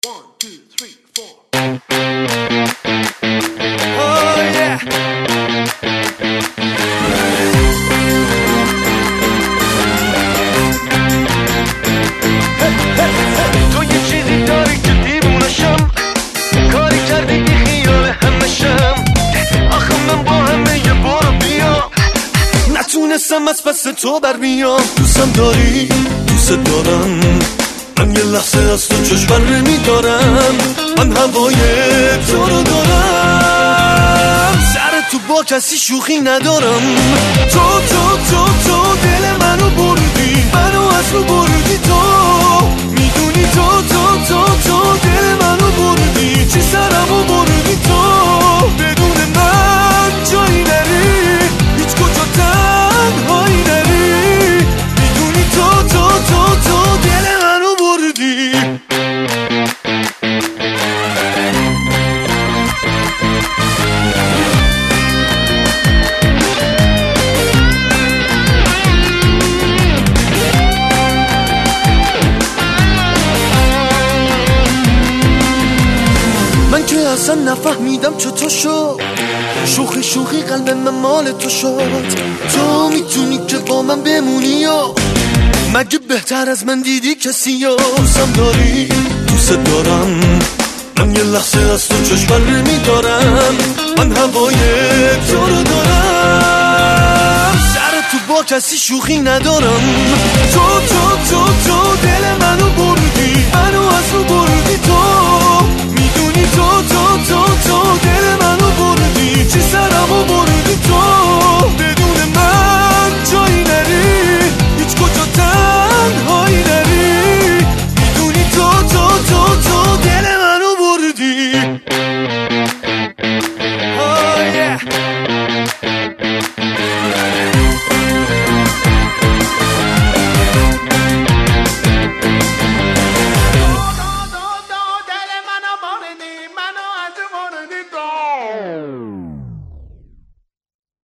تو یه چیزی داری که دیوونشم، کاری کردی بی خیال همشم. آخه من با همه یه برو بیا نتونستم از پس تو بر بیام. دوستم داری، دوست دارم، من یه لحظه از تو چشم بر نمیدارم. من هوای تو رو دارم، سر تو با کسی شوخی ندارم. تو تو تو تو دل منو بردی، منو از رو بردی. تو میدونی تو تو تو تو دل منو بردی، چی سرمو بردی. تو بدون من جایی نری، هیچ کجا تنهایی نری. میدونی تو تو تو تو دل منو بردی. من که اصلا نفهمیدم چطور شد، شوخی شوخی قلب من مال تو شد. تو میتونی که با من بمونی یا مگه بهتر از من دیدی کسی یا؟ دوستم داری، دوست دارم، من یه لحظه از تو چشم بر نمیدارم. من هوای تو رو دارم، سر تو با کسی شوخی ندارم. تو تو تو تو دل منو بردی، منو از رو